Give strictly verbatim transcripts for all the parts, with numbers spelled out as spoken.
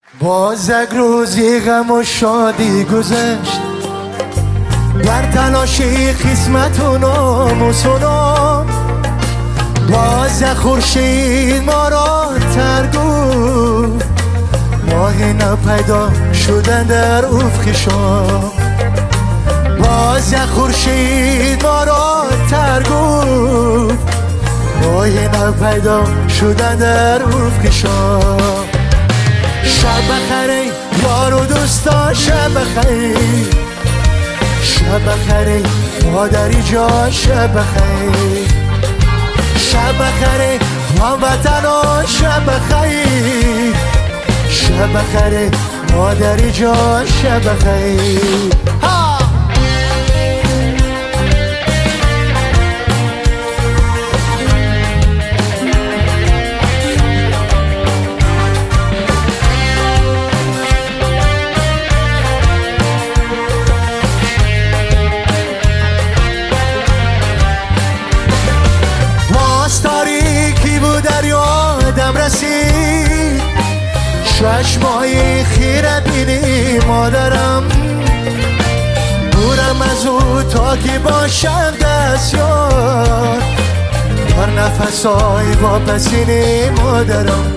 باز یک روزی غم و شادی گذشت، بر تلاشی قسمت و ناموسونم. باز یک خورشید ما را ترگو، ماهی نپیدا شدن در افق شام. باز یک خورشید ما را ترگو، ماهی نپیدا شدن در افق شام. شب بخیر یار و دوستا، شب بخیر، شب بخیر مادری جان، شب بخیر، شب بخیر هموطنا، شب بخیر، شب بخیر مادری جان، شب بخیر. ها چشمای خیره بینی مادرم، دورم از او تا که باشم دستیار، در نفسای واپسینی مادرم.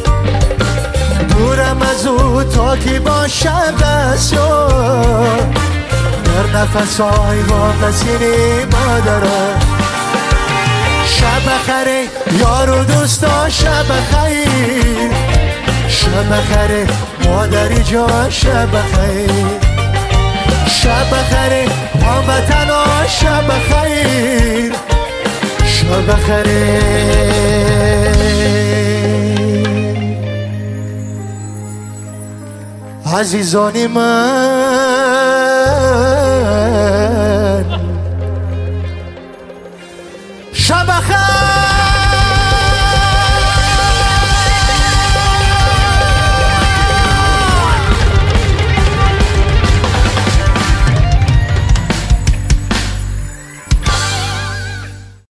دورم از او تا که باشم دستیار، در نفسای واپسینی مادرم. شب بخیر یار و دوستا، شب بخیر، شب بخیر مادری جان، شب بخیر، شب بخیر هموطنا، شب بخیر، شب بخیر. عزیزان من